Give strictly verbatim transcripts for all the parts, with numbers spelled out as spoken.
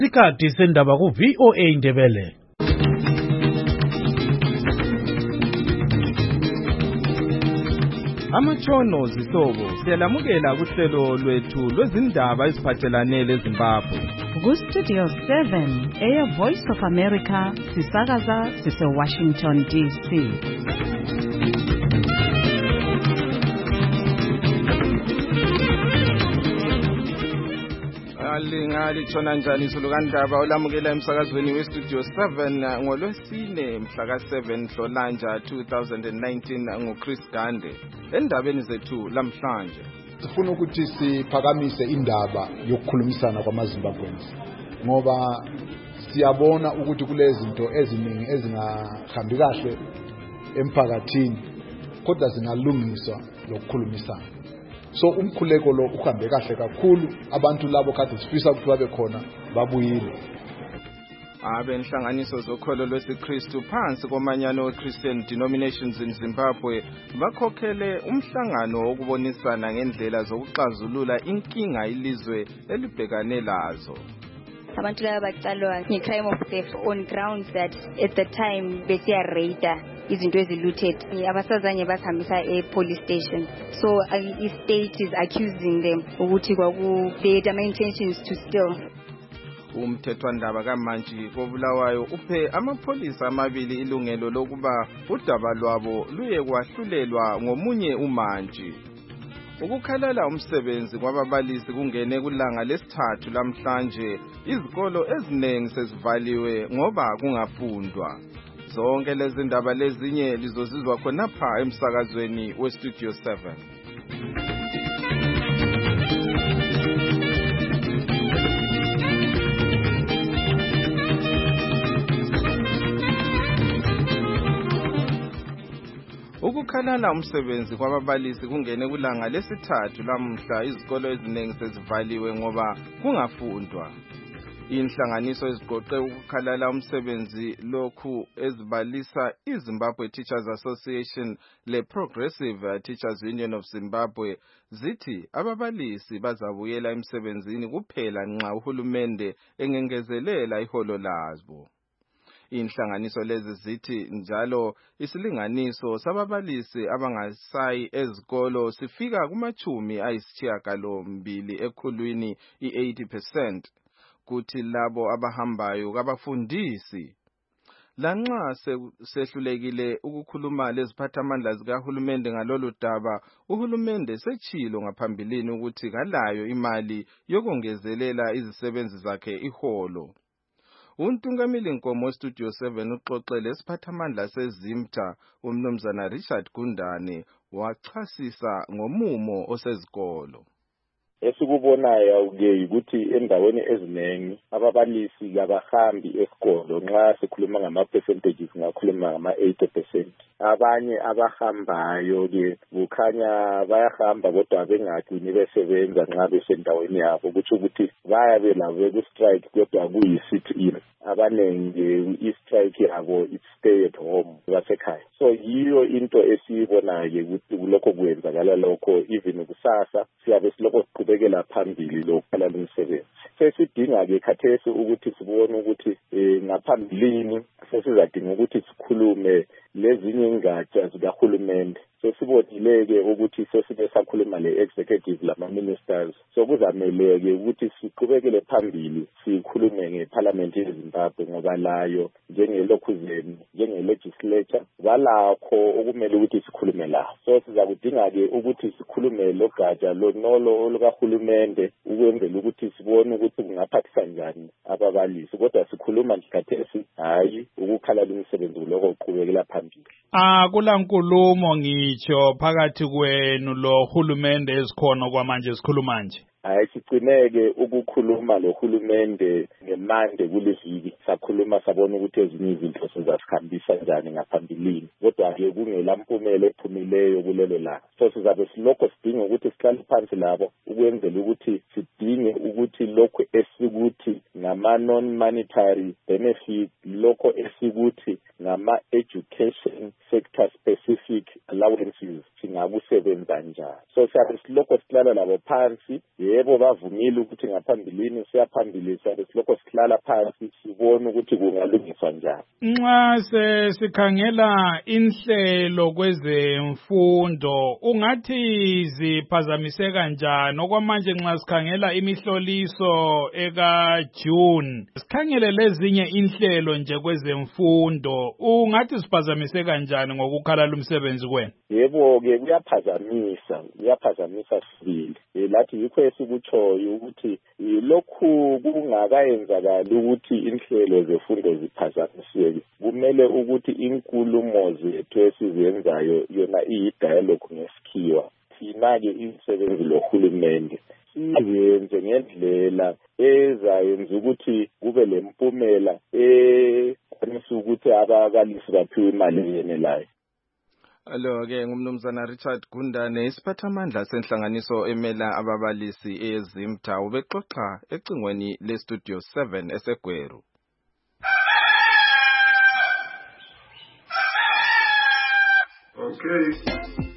Isikhathi sendaba ku V O A Indebele. Amatshono zihlobo siyalamukela kuhlelo lwethu lwezindaba eziphathelane leZimbabwe. Ku Studio seven, Air Voice of America, sisakaza sise Washington D C. Alingali tshona njani sulukandaba olamukela emsakazweni we Studio seven ngolwesine mhla ka seven Nhlolanja two thousand nineteen nguChris Gande. Endabeni zethu lamhlanje sifuna ukuthi siphakamise indaba yokukhulumisana kwamaZimbabweans ngoba siyabona ukuthi kulezi zinto eziningi ezingahambi kahle emphakathini kodwa zingalungiswa lokukhulumisana. So umkhuleko lo uhambe kahle kakhulu, abantu labo kade sifisa ukuthi babe khona babuyile. Abenhlanganiso zokholo lwesiKristu phansi komanyano we-Christian Denominations in Zimbabwe bakhokhele umhlangano wokubonisana ngendlela zokuxazulula inkinga ilizwe elibhekane lazo. Abantu laba bacalwa nge-crime of theft on grounds that at the time besiya raider izinto ezilooted abasazanye basihambisa e-police station. So uh, i-state is accusing them ukuthi kwaku they had intentions to steal. Umthethwandaba kaMantshi koBulawayo uphe amapholisa amabili ilungelo lokuba udaba lwabo luye kwahlulelwa ngomunye uMantshi. Ukukhalela umsebenzi kwababalisi kungene kulanga lesithathu lamhlanje, izikolo eziningi sezivaliwe ngoba kungafundwa. Zonke lezi ndaba lezinye lizozizwa khonapha emsakazweni we Studio seven. Ukukhalala umsebenzi kwababalisi kungene kulanga lesithathu lamhla, izikolo eziningi sezivaliwe ngoba kungafundwa. Inhlanganiso eziqoqe ukukhalala umsebenzi lokhu ezibalisa iZimbabwe Teachers Association le Progressive Teachers Union of Zimbabwe zithi ababalisi bazabuyela emsebenzini kuphela nxa uhulumende engengezelela iholo lazo. Inhlanganiso lezi zithi njalo isilinganiso sababalisi abangasayi ezikolo sifika kumachumi ayisishiyagalombili ekhulwini i-eighty percent. Kuthi labo abahambayo kabafundisi. Lanxa sehlulekile ukukhuluma leziphathamandla zikahulumende ngalolu daba, uhulumende sechilo ngaphambilini ukuthi kalayo imali yokongezelela izisebenzi zakhe iholo. Untungameli Nkomo Studio seven uxoxele lesiphathamandla seZimta uMnumzana Richard Gundane wachasisa ngomumo osezikolo. Esikubonayo ke ukuthi endaweni eziningi ababalisi abahambi esikolo nxa sikhuluma ngama percentages ngakhuluma ngama eighty percent. Abanye abahambayo ke kukhanya bayahamba kodwa bengagcini besebenza nxa besendaweni yabo, ukuthi ukuthi bayabe labo ku strike kodwa kuyi sit in. Abanenge i-strike yabo it stay at home basekhaya. So yiyo into esiyibonayo ukuthi kulokho kwenzakala lokho, even kusasa siyabe silokho siqhubekela phambili lokukhalala umsebenzi. Sesidinga ke khathesi ukuthi sibone ukuthi ngaphambilini sesizadinga ukuthi sikhulume lezinye ingatsha zikahulumende. Sesibonile-ke ukuthi sesibe sakhuluma le-executive lama-ministers. So kuzameleke ukuthi siqhubekele phambili sikhulume ngeParliament yeZimbabwe ngoba layo njengelokhuzeni njenge-legislature balakho okumele ukuthi sikhulume la. So sizakudinga-ke ukuthi sikhulume logatsha lonolo olukahulumende ukwenzela ukuthi sibone ukuthi kungaphathisa njani ababalisi, kodwa sikhuluma nje hayi ukukhalala umsebenzi kuloko uqhubekela phambili. Ah kulankulumo ngitsho phakathi kwenu lo hulumende ezikhona kwamanje sikhuluma nje. Hayi sigcineke ukukhuluma lohulumende ngemande kuleviki, sakhuluma sabona ukuthi ezinye izinto sizasikhambisa njani ngaphambilini, kodwa ke kungelampumela ephumileyo kulelo la. So sizabe silokho sidinga ukuthi sihlale phansi labo ukwenzela ukuthi sidinge ukuthi lokho esikuthi ngama non monetary benefit, lokho esikuthi ngama-education sector specific allowances singakusebenza njani. So siyabe silokho sihlala labo phansi, yebo bavumile ukuthi ngaphambilini siyaphambili, siyabe silokho sihlala phansi sibone ukuthi kungalungiswa njani. Nxa sesikhangela inhlelo kwezemfundo ungathi ziphazamiseka njani okwamanje nxa sikhangela imihloliso eka June, sikhangele lezinye inhlelo nje kwezemfundo, ungathi siphazamiseka njani ngokukhala umsebenzi kwenu? Yebo-ke kuyaphazamisa, kuyaphazamisa sibili. Lathi yikho esikutshoyo ukuthi lokhu kungakayenzakali ukuthi inhlelo zefundo ziphazamiseke. Kumele ukuthi inkulumo zethu esizenzayo yona iyi-dialogue ngesikhiwa. Thina-ke imisebenzi lohulumende siyenze ngendlela ezayenza ukuthi kube lempumela ekwanisa ukuthi ababalisi baphiwe imali yenelayo. Alo-ke ngumnumzana Richard Gundane, isiphathamandla senhlanganiso emela ababalisi eZimta, ubexoxa ecingweni leStudio seven eseGweru. Okay.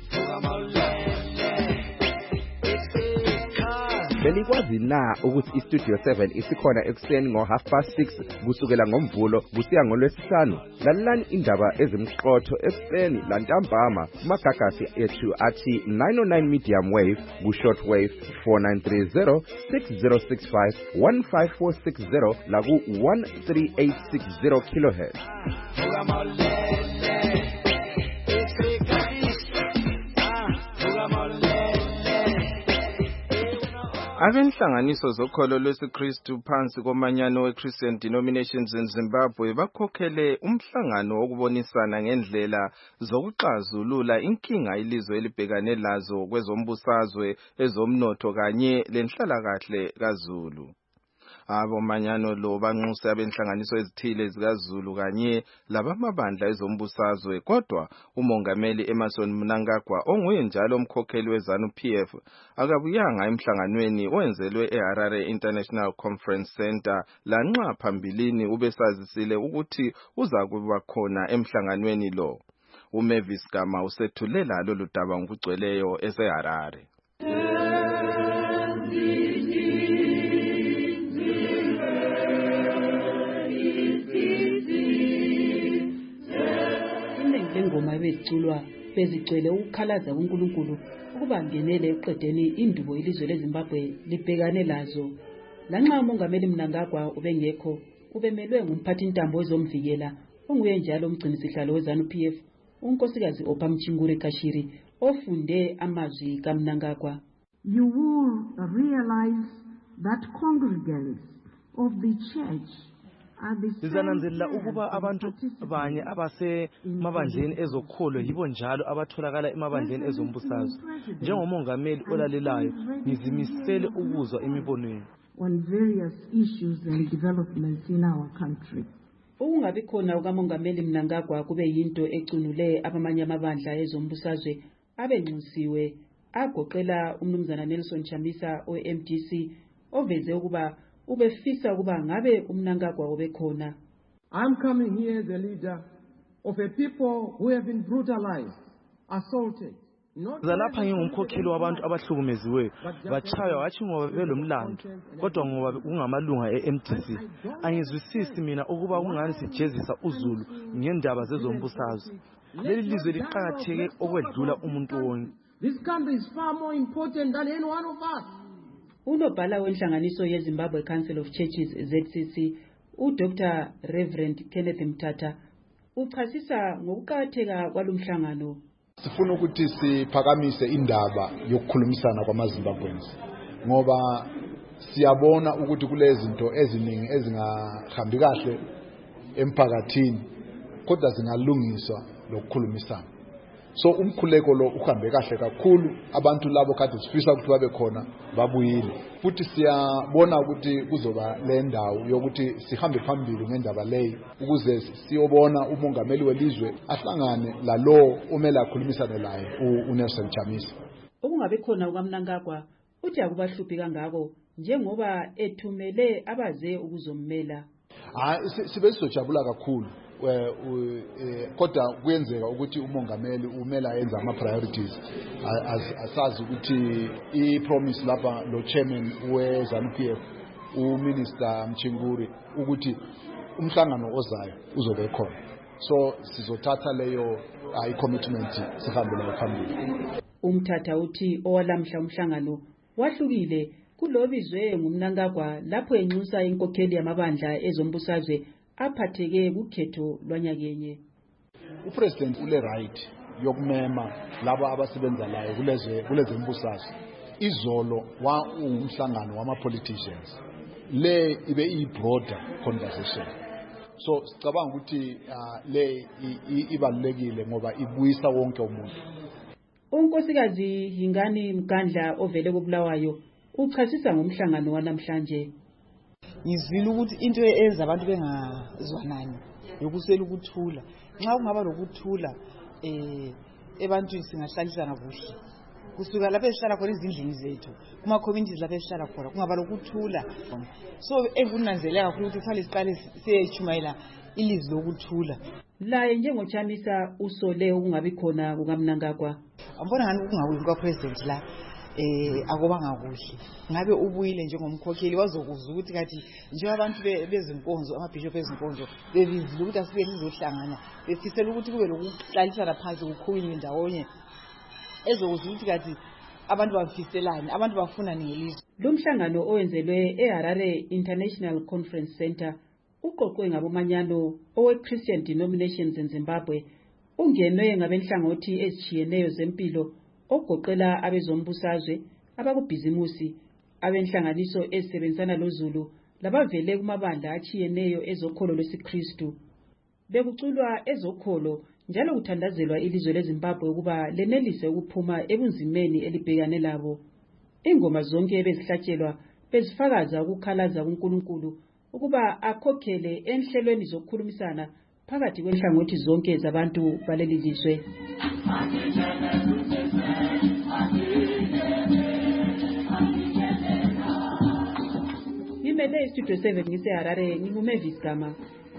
Belikwazi na ukuthi iStudio seven isikhona ekuseni ngo half past six kusukela ngomvulo kusiya ngolwesihlanu? Lalelani indaba ezimqotho ekuseni lantambama kumagagasi ethu athi nine oh nine medium wave ku short wave four nine three zero six zero six five one five four six zero la ku one three eight six zero kilohertz. Abenhlanganiso zokholo lwesiKristu phansi komanyano we-Christian Denominations in Zimbabwe bakhokhele umhlangano wokubonisana ngendlela zokuxazulula inkinga ilizwe elibhekane lazo kwezombusazwe, ezomnotho kanye lenhlalakahle kaZulu. Abomanyano lo banxuse abenhlanganiso ezithile zikaZulu kanye labamabandla ezombusazwe, kodwa umongameli Emmerson Mnangagwa onguye njalo umkhokheli weZANU P F akabuyanga emhlanganweni owenzelwe eHarare International Conference Center lanxa phambilini ubesazisile ukuthi uza kuba khona emhlanganweni lo. uMavis Gama usethulela lolu daba ngokugcweleyo eseHarare. Ingoma beziculwa bezigcwele ukukhalaza kuNkulunkulu ukuba ngenele eqedeni indubo ilizwe leZimbabwe libhekane lazo. Lanxa umongameli Mnangagwa ubengekho, ubemelwe ngumphathi intambo ezomvikela onguye njalo umgcinisihlalo weZANU P F, unkosikazi Ophamchingure Kashiri, ofunde amazwi kaMnangagwa. You will realize that congregants of the church Sizananzelela ukuba abantu banye abase mabandleni ezokholo yibo njalo abatholakala emabandleni ezombusazwe. Njengomongameli olalelayo ngizimisele ukuzwa imibono yenu on various issues and developments in our country. Ukungabi khona ukamongameli Mnangagwa kube yinto ecunule abamanye amabandla ezombusazwe abenxusiwe, agoqela umnumzana Nelson Chamisa o-M D C oveze ukuba ubefisa kuba ngabe uMnangagwa obekhona. I'm coming here as a leader of a people who have been brutalized, assaulted. Zalapha ngingumkhokheli wabantu abahlukumeziwe, bachaywa wathi ngoba belomlando, kodwa ngoba kungamalunga e-M D C. Angizwisisi mina ukuba kungani sijezisa uZulu ngendaba zezombusazwe. Leli lizwe liqhakatheke okwedlula umuntu wonke. This country is far more important than any one of us. Unobhala wenhlanganiso yeZimbabwe Council of Churches Z C C, uDoctor Reverend Kenneth Mthatha, uchasisa ngokuqakatheka kwalomhlangano. Sifuna ukuthi siphakamise indaba yokukhulumisana kwamaZimbabweans ngoba siyabona ukuthi kulezi zinto eziningi ezingahambi kahle emphakathini kodwa zingalungiswa lokukhulumisana. So umkhuleko lo uhambe kahle kakhulu, abantu labo kade sifisa ukuthi babe khona babuyile. Futhi siyabona ukuthi kuzoba le ndawo yokuthi sihambe phambili ngendaba leyo ukuze siyobona umongameli welizwe ahlangane lalo omela akhulumisane laye uNelson Chamisa. Ukungabe khona ukaMnangagwa uthi akubahluphi kangako njengoba ethumele abaze ukuzommela. Hayi sibe sizojabula kakhulu kodwa kuyenzeka ukuthi umongameli umela yenza ama priorities asazi ukuthi I promise lapha lo chairman we ZANU P F uMinister Mchinguri ukuthi umhlangano ozayo uzobe khona, so sizothatha leyo I commitment sihambele phambili. Umthatha uthi owalamhla umhlangano wahlukile kulobizwe ngumnankagwa lapho enxusa inkokheli yamabandla ezombusazwe aphatheke kukhetho lwanyakenye. Upresident ule right yokumema laba abasebenza layo kuleze kuleze mbusazwe. Izolo wa umhlangano wama politicians le ibe I broader conversation. So sicabanga ukuthi le ibalulekile ngoba ibuyisa wonke umuntu. Unkosikazi Hingani Mkandla ovele koBulawayo uchasisa ngomhlangano wanamhlanje. Ngizwile ukuthi into eyenza abantu bengazwanani yokusela ukuthula. Nxa kungaba lokuthula eh ebantwini singahlalisana kuhle. Kusuka lapho esihlala khona izindlini zethu kuma communities lapho esihlala khona kungaba lokuthula. So engunanzelela kakhulu ukuthi kufanele siqale siyechumayela ilizwi lokuthula. Laye njengochamisa usole ukungabi khona kukaMnangagwa. Ambona ngani ukungawi kwa president la eh akubanga kuhle. Ngabe ubuyile njengomkhokheli wazokuzwa ukuthi kathi nje abantu bezinkonzo amabishop ezinkonzo bebizile ukuthi asibe lizohlangana befisela ukuthi kube lokuhlalisana phansi kukhulunywe ndawonye ezokuzwa ukuthi kathi abantu bafiselane abantu bafuna ngelizwe. Lo mhlangano owenzelwe eHarare International Conference Center uqoqwe ngabomanyano owe Christian Denominations in Zimbabwe ungenwe ngabenhlangothi ezitshiyeneyo zempilo ogoqela abezombusazwe abakubhizimusi abenhlanganiso ezisebenzisana loZulu labavele kumabandla atshiyeneyo ezokholo lwesiKristu. Bekuculwa ezokholo njalo kuthandazelwa ilizwe leZimbabwe ukuba lenelise ukuphuma ebunzimeni elibhekane labo. Ingoma zonke bezihlatshelwa bezifakaza ukukhalaza kuNkulunkulu ukuba akhokhele enhlelweni zokukhulumisana phakathi kwenhlangothi zonke zabantu baleli lizwe. Ngimele Studio seven ngiseHarare nginguMavis Gama.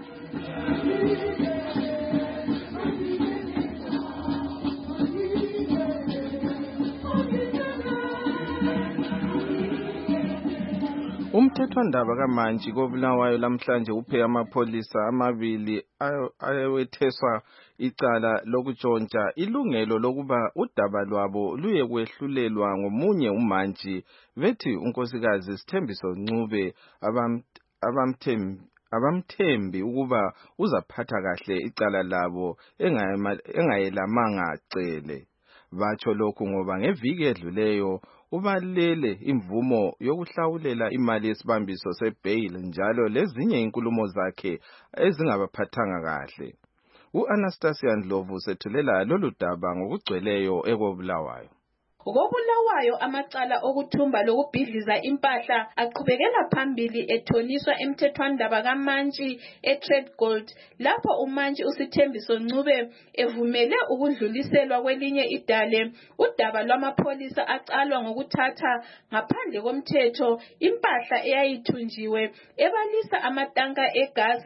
Umthethwandaba kaMantshi koBulawayo lamhlanje uphe amapholisa amabili ayewetheswa icala lokutshontsha ilungelo lokuba udaba lwabo luye kwehlulelwa ngomunye uMantshi bethi unkosikazi Sithembiso Ncube abamthembi abamthembi ukuba uzaphatha kahle icala labo engayelamanga cele. Batsho lokhu ngoba ngeviki edluleyo ubalele imvumo yokuhlawulela imali yesibambiso sebail njalo lezinye inkulumo zakhe ezingabaphathanga kahle. U-Anastasia Ndlovu sethulela lolu daba ngokugcweleyo ekobulawayo. Ngobulawayo amacala okuthumba lokubhidliza impahla aqhubekela phambili ethoniswa emthethwandaba kaMantshi eTrade Gold lapho uMantshi uSithembiso Ncube evumele ukudluliselwa kwelinye idale udaba lwamapholisa acalwa ngokuthatha ngaphandle komthetho impahla eyayithunjiwe ebalisa amatanka egas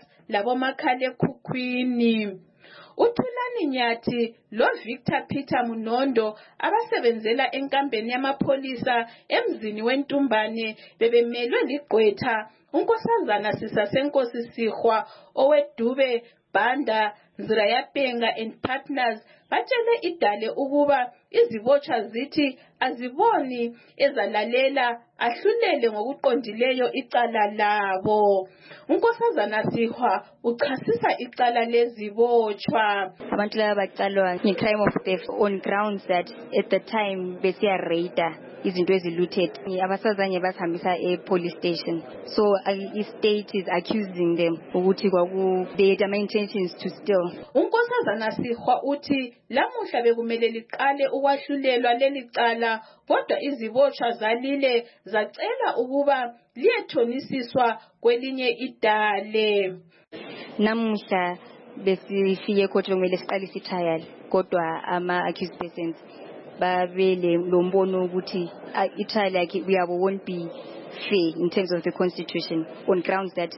labomakhalekhukhwini. uThulani Nyathi lo Victor Peter Munondo abasebenzela enkambeni yamapholisa emzini weNtumbane bebemelwe ligqwetha unkosazana Sisasenkosi Sihwa owedube Banda Zirayapenga and Partners batshele idale ukuba izibotshwa zithi aziboni ezalalela ahlulele ngokuqondileyo icala labo. Unkosazana Sihwa uchasisa icala lezibotshwa. Abantu laba bacalwa nge-crime of theft on grounds that at the time besiya raider izinto ezilooted abasazanye basihambisa e-police station, so i-state is accusing them ukuthi kwaku they had intentions to steal. Unkosazana Sihwa uthi lamuhla bekumele liqale ukwahlulelwa leli cala kodwa izibotshwa zalile zacela ukuba liyethonisiswa kwelinye idale. Namuhla besifike court kumele siqalise i-trial kodwa ama accused persons babele lombono ukuthi i-trial yakhe we won't be fair in terms of the constitution on grounds that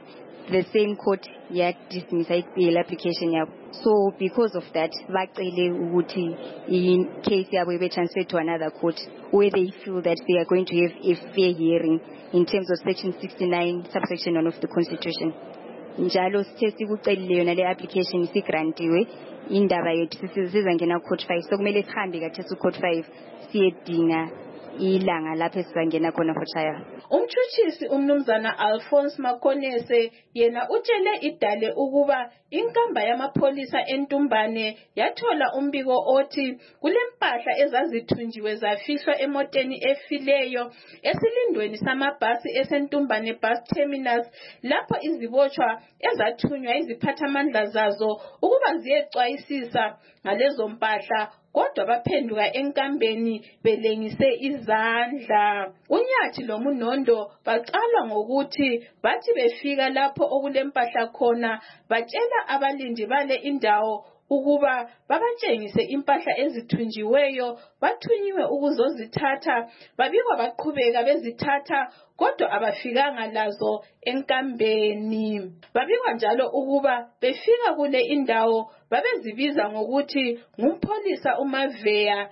the same court yadismissa i-bail application yabo. So because of that, bacele ukuthi in case yabo ibe transferred to another court where they feel that they are going to have a fair hearing in terms of section sixty-nine subsection one of the constitution. Njalo sithe sikucelile yona le application isigrantiwe indaba yethu sizangena court five, so kumele sihambe kaThesu court five siyedinga ilanga lapho esizangena khona for trial. Umtshutshisi umnumzana Alphonse Makonese yena utshele idale ukuba inkamba yamapholisa entumbane yathola umbiko othi kulempahla ezazithunjiwe zafihlwa emoteni efileyo esilindweni samabhasi esentumbane bus terminus lapho izibotshwa ezathunywa iziphathamandla zazo ukuba ziyexwayisisa ngalezo mpahla, kodwa baphenduka enkambeni belengise izandla. Unyathi lomunondo baqala ngokuthi bathi befika lapho okulempahla khona batshela abalindi bale indawo ukuba babatshengise impahla ezithunjiweyo bathunyiwe ukuzozithatha, babikwa baqhubeka bezithatha kodwa abafikanga lazo enkambeni. Babikwa njalo ukuba befika kule indawo babezibiza ngokuthi ngumpholisa uMaveya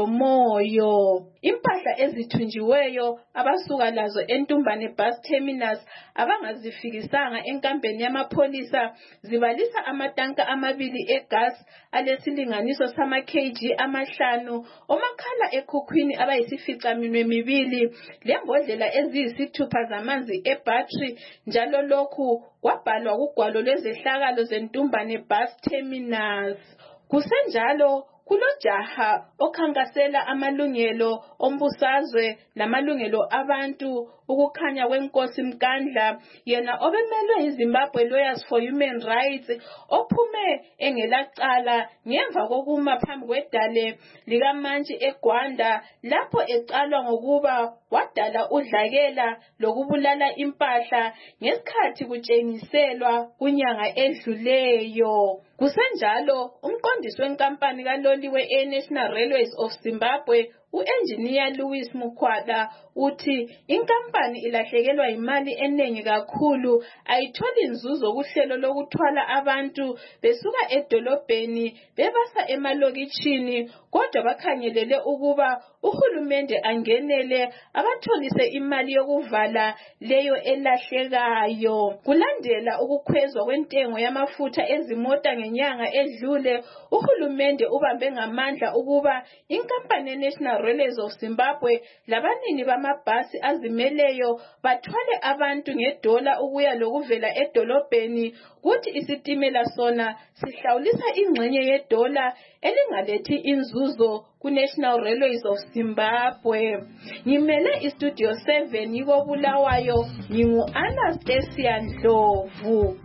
lomoyo. Impahla ezithunjiweyo abasuka lazo entumbane bus terminus abangazifikisanga enkambeni yamapholisa zibalisa amatanka amabili egas alesilinganiso sama kg amahlanu, omakhala ekhukhwini abayisificaminwe mibili, lembodlela eziyisithupha zamanzi ebattery, njalo lokhu kwabhalwa kugwalo lwezehlakalo zentumbane bus terminus. Kusenjalo kulojaha okhankasela amalungelo ombusazwe lamalungelo abantu ukukhanya kwenkosi Mkandla, yena obemelwe iZimbabwe Lawyers for Human Rights, ophume engelacala ngemva kokuma phambi kwedale likamantshi eGwanda lapho ecalwa ngokuba wadala udlakela lokubulala impahla ngesikhathi kutshengiselwa kunyanga edluleyo. Kusenjalo umqondisi wenkampani kaloliwe e-National Railways of Zimbabwe u-engineer Louis Mukhwada uthi inkampani ilahlekelwa imali eningi kakhulu, ayitholi inzuzo kuhlelo lokuthwala abantu besuka edolobheni bebasa emalokitshini, kodwa bakhangelele ukuba uhulumende angenele abatholise imali yokuvala leyo elahlekayo. Kulandela ukukhwezwa kwentengo yamafutha ezimota ngenyanga edlule, uhulumende ubambe ngamandla ukuba inkampani National Railways of Zimbabwe labanini bamabhasi azimeleyo bathwale abantu ngedola ukuya lokuvela edolobheni, kuthi isitimela sona sihlawulisa ingxenye yedola elingalethi inzuzo ku-National Railways of Zimbabwe. Ngimele iStudio seven yiko Bulawayo, ngingu-Anastasia Ndlovu.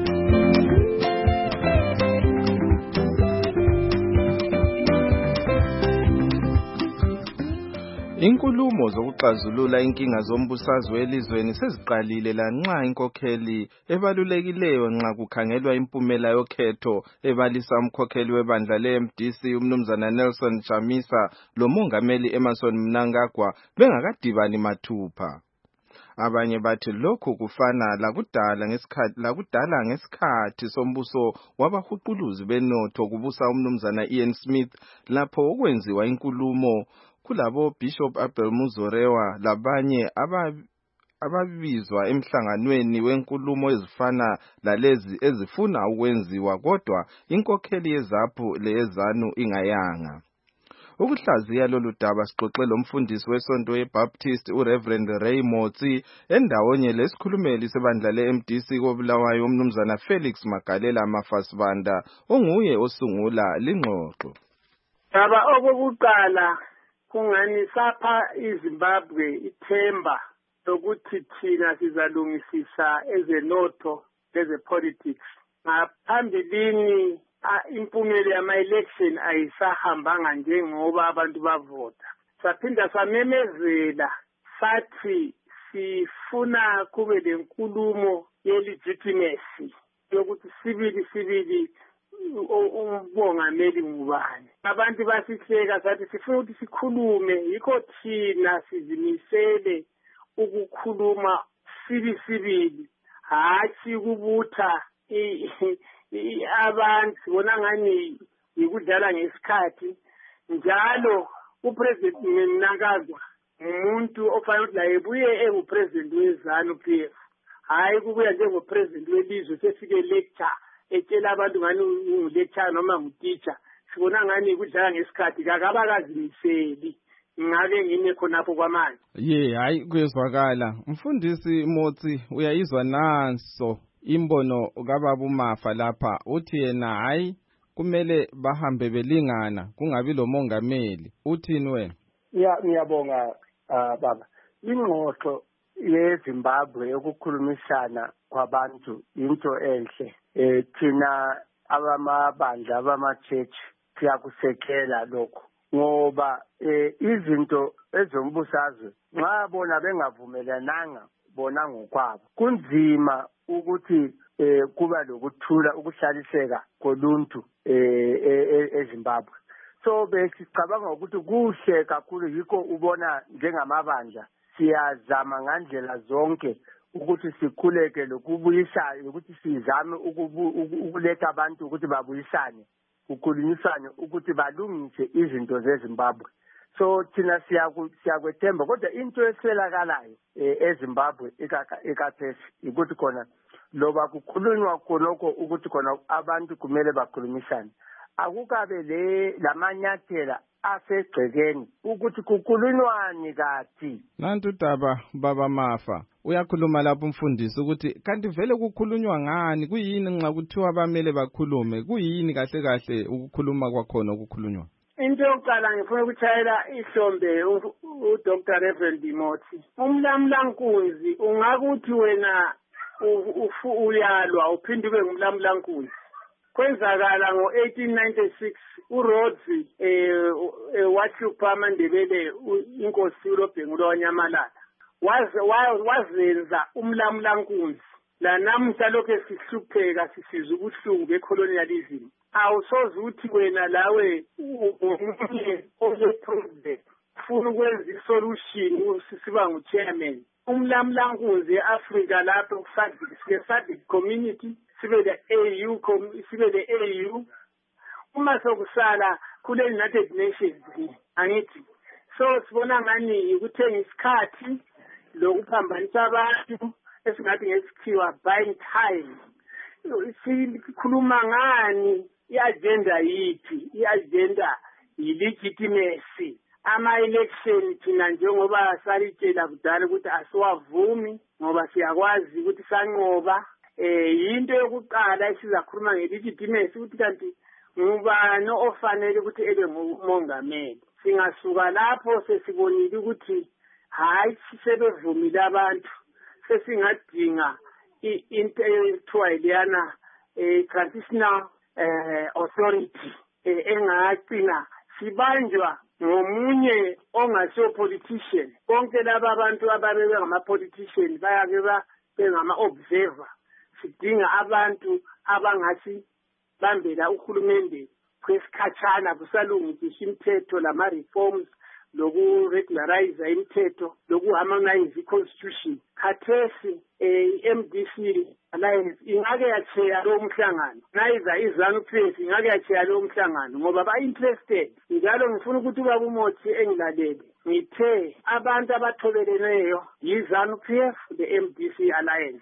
Inkulumo zokuxazulula inkinga zombusazwe elizweni seziqalile lanxa inkokheli ebalulekileyo nxa kukhangelwa impumela yokhetho ebalisa umkhokheli webandla le-M D C umnumzana Nelson Chamisa lomongameli Emmerson Mnangagwa bengakadibani mathupha. Abanye bathi lokhu kufana lakudala ngesikhathi lakudala ngesikhathi sombuso wabahuquluzi benotho kubusa umnumzana Ian Smith lapho okwenziwa inkulumo kulabo Bishop Abel Muzorewa labanye ababizwa emhlanganweni wenkulumo ezifana lalezi ezifuna ukwenziwa kodwa inkokheli yeZAPHU leyezanu ingayanga. Ukuhlaziya lolu daba sixoxele umfundisi wesonto weBaptist uReverend Ray Motsi endawonye lesikhulumeli sebandla le-M D C koBulawayo umnumzana Felix Magalela Mafasibanda onguye osungula lingxoxo. Daba okokuqala kungani sapha iZimbabwe ithemba lokuthi thina sizalungisisa ezenotho lezepolitics. Ngaphambilini impumela yama-election ayisahambanga njengoba abantu bavota. Saphinda samemezela sathi sifuna kube lenkulumo ye-legitimacy yokuthi sibili sibili umongameli ngubani. Abantu basihleka sathi sifuna ukuthi sikhulume, yikho thina sizimisele ukukhuluma sibili sibili, hathi kubutha abantu sibona ngani ikudlala ngesikhathi njalo upresident Mnangagwa umuntu ofanele ukuthi la ebuye engupresident wezanu P F hayi kubuya njengopresident welizwe sefike lecture etshela abantu ngani ungulecture noma nguteacher sibona ngani ikudlala ngesikhathi kakabakazimiseli ngabe ngine khonapho kwamanje ye hayi kuyezwakala mfundisi Motsi uyayizwa nanso imbono kababa uMafa lapha uthi yena hayi kumele bahambe belingana kungabi lo mongameli uthini wena ya ngiyabonga baba ingxoxo yeZimbabwe ukukhulumisana kwabantu into enhle eh thina abamabandla abamachechi siyakusekela lokho ngoba izinto ezombusazwe nxa bona bengavumelananga bona ngokwabo kunzima ukuthi eh kuba lokuthula ukuhlaliseka koluntu eh eZimbabwe so besicabanga ukuthi kuhle kakhulu yikho ubona njengamabandla siyazama ngandlela zonke ukuthi sikhuleke lokubuyisana ukuthi sizame ukuletha abantu ukuthi babuyisane ukukhulunyisana ukuthi balungise izinto zeZimbabwe so thina siyakwethemba kodwa into eswelakalayo eZimbabwe ekathesi ukuthi khona loba kukhulunywa khonokho ukuthi khona abantu kumele bakhulumisane akukabe le lamanyathela asegcekeni ukuthi kukhulunywane kathi nantu daba baba Mafa uyakhuluma lapho umfundisi ukuthi kanti vele kukhulunywa ngani kuyini nxa kuthiwa bamele bakhulume kuyini kahle kahle ukukhuluma kwakhona ukukhulunywa into yokuqala ngifuna ukuthayela ihlombe uDr Reverend Motsi umlamlankunzi ungakuthi wena uyalwa uphinde ube ngumlamlankunzi kwenzakala ngo eighteen ninety-six uRhodes eh wahlupha aMandebele inkosi uRobhengulo waNyamalala waze wazenza umlamlankunzi la namuhla lokho esihlupheka sisiza ubuhlungu becolonialism awusoze uthi wena lawe oyepresident ufuna ukwenza isolution usisiba nguchairman umlamlankunzi eAfrica lapho kuSADC community sibe le A U sibe le A U uma sokusala kule United Nations angithi so sibona ngani ukuthenga isikhathi lokuphambanisa abantu esingathi ngesikhiwa buying time sikhuluma ngani iagenda yithi iagenda yilegitimacy ama-election thina njengoba salitshela kudala ukuthi asiwavumi ngoba siyakwazi ukuthi sanqoba eh yinto yokuqala esizakhuluma ngelegitimacy ukuthi kanti ngubani ofanele ukuthi ebe ngumongameli singasuka lapho sesibonile ukuthi hayi sisebevumile abantu sesingadinga into ethiwa leyana transitional authority engagcina sibanjwa ngomunye ongasiyo politician konke laba abantu ababe ngama-politician bayake bengama-observer sidinga abantu abangasi bambela uhulumende kwesikhatshana kusalungisiswa imithetho lama-reforms loku-regularize imithetho loku-harmonize i-constitution khathesi i-M D C alliance ingake yacheya lowo mhlangano nayiza izanu-P F ingake yacheya lowo mhlangano ngoba ba-interested njalo ngifuna ukuthi ubaba uMotsi engilalele ngithe abantu abathobeleneyo yizanu-P F le-M D C alliance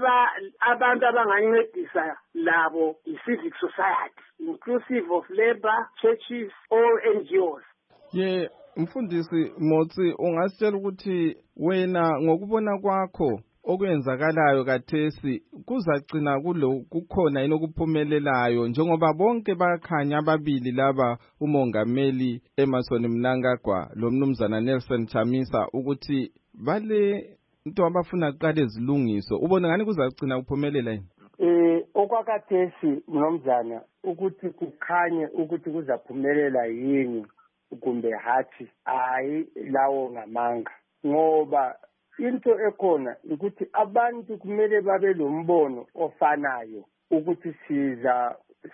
abantu abangancedisa labo i-civic society inclusive of labor churches or N G Os ye mfundisi Motsi ungasitshela ukuthi wena ngokubona kwakho okwenzakalayo kathesi kuzagcina kulo kukhona yini okuphumelelayo njengoba bonke bakhanya ababili laba umongameli Emmerson Mnangagwa lo mnumzana Nelson Chamisa ukuthi bale into abafuna kuqale izilungiso ubona ngani kuzagcina kuphumelela yini eh okwakathesi mnomzana ukuthi kukhanye ukuthi kuzaphumelela yini kumbe hathi hayi lawo ngamanga ngoba into ekhona ukuthi abantu kumele babe lombono ofanayo ukuthi siza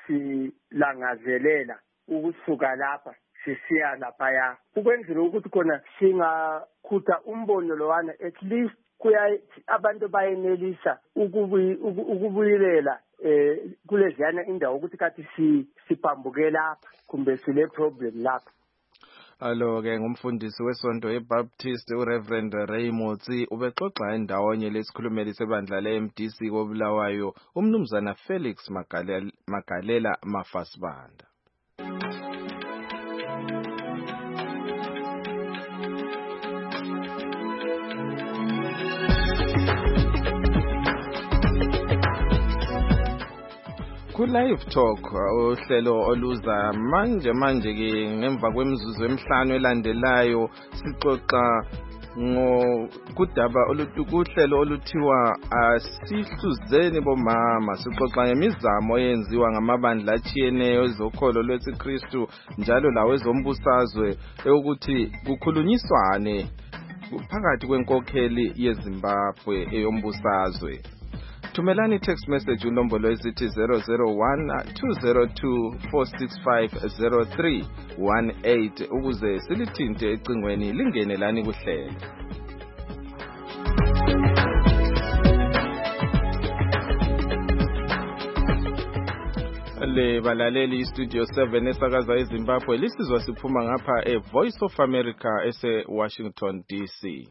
silangazelela ukusuka lapha sisiya lapha ukwenzela ukuthi khona singakhutha umbono lowana at least kuya abantu bayenelisa ukubuyilela eh kuleziyana indawo ukuthi kathi si siphambuke lapha kumbe sile problem lapha. Alo ke ngumfundisi wesonto eBaptist uReverend Raymond ubexoxa endawonye lesikhulumeli sebandla le-M D C koBulawayo umnumzana Felix Magalela Magalela Mafasibanda. Ku-Live Talk uhlelo oluza manje manje ke ngemva kwemizuzu emihlanu elandelayo sixoxa ngo kudaba oluhlelo oluthiwa asihluzeni bomama. Sixoxa ngemizamo eyenziwa ngamabandla achiyeneyo ezokholo lwesiKristu njalo lawo ezombusazwe ukuthi kukhulunyiswane phakathi kwenkokheli yeZimbabwe eyombusazwe. Thumelani text message unombolo ezithi zero zero one two zero two four six five zero three one eight ukuze silithinte ecingweni lingene lani kuhlelo. Le balaleli Studio seven esakaza eZimbabwe lisizwa siphuma ngapha e Voice of America ese Washington D C.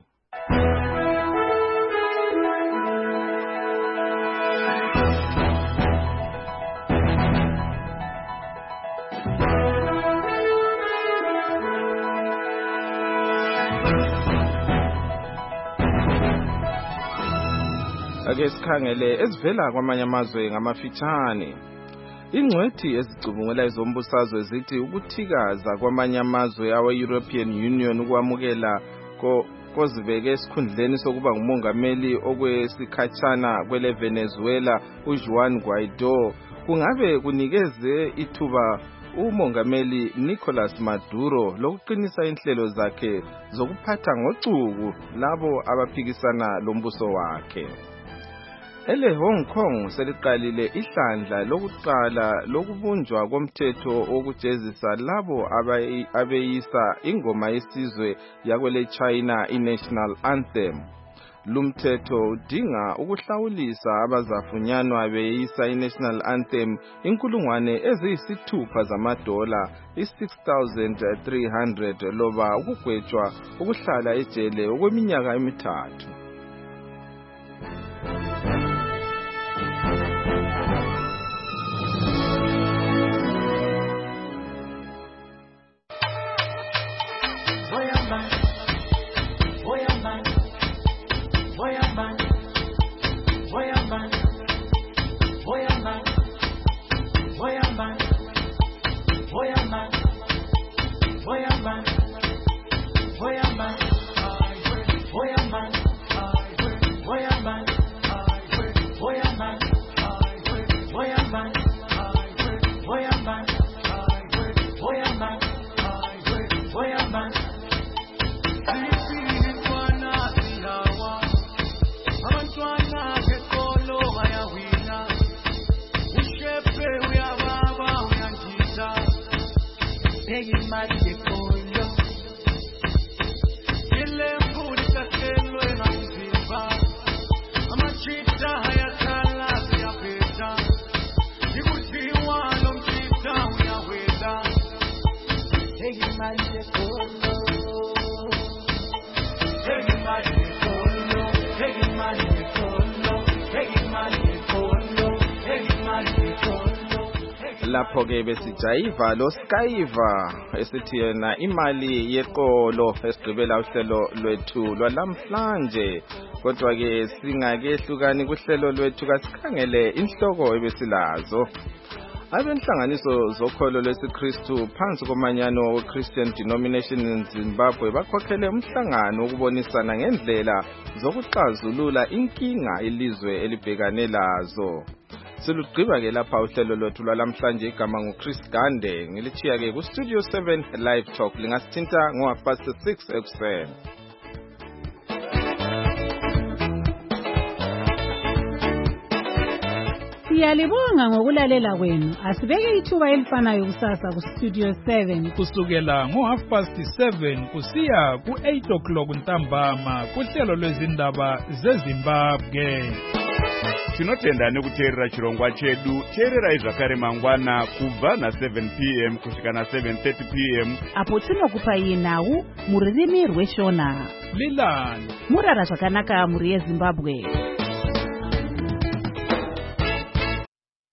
Ake sikhangele ezivela kwamanye amazwe ngamafitshane. Ingcwethi ezicubungela ezombusazwe zithi ukuthikaza kwamanye amazwe awe-European Union ukwamukela kozibeke esikhundleni sokuba ngumongameli okwesikhatshana kwele Venezuela uJuan Guaido kungabe kunikeze ithuba umongameli Nicolas Maduro lokuqinisa inhlelo zakhe zokuphatha ngocuku labo abaphikisana lombuso wakhe. Ele Hong Kong seliqalile ihlandla lokuqala lokubunjwa komthetho wokujezisa labo abeyisa ingoma yesizwe yakwele China iNational Anthem. Lumthetho udinga ukuhlawulisa abazafunyanwa beyisa iNational Anthem inkulungwane eziyisithupha zamadola i-six thousand three hundred loba ukugwetshwa ukuhlala ejele okweminyaka emithathu. Lapho ke besijayiva lo Skyva esithi yena imali yeqolo esigqibela uhlelo lwethu lwalamhlanje. Kodwa ke singakehlukani kuhlelo lwethu kasikhangele inhloko ebesilazo. Abenhlanganiso zokholo lwesiKristu phansi komanyano we-Christian Denomination in Zimbabwe bakhokhele umhlangano wokubonisana ngendlela zokuxazulula inkinga ilizwe elibhekane lazo. Silugqiba ke lapha uhlelo lwethu lwalamhlanje igama nguChris Gande ngilichiya ke ku Studio seven Live Talk lingasithinta ngo half past six ekuseni. Siyalibonga ngokulalela kwenu. Asibeke ithuba elifanayo kusasa ku Studio seven kusukela ngo half past seven kusiya ku eight o'clock ntambama kuhlelo lwezindaba zeZimbabwe. Tinotenda nekuteerera chirongwa chedu. Teererai zvakare mangwana kubva na seven p m kusvika na seven thirty p m apo tinokupai nhau mururimi rweshona. Lilani murara zvakanaka muri yeZimbabwe.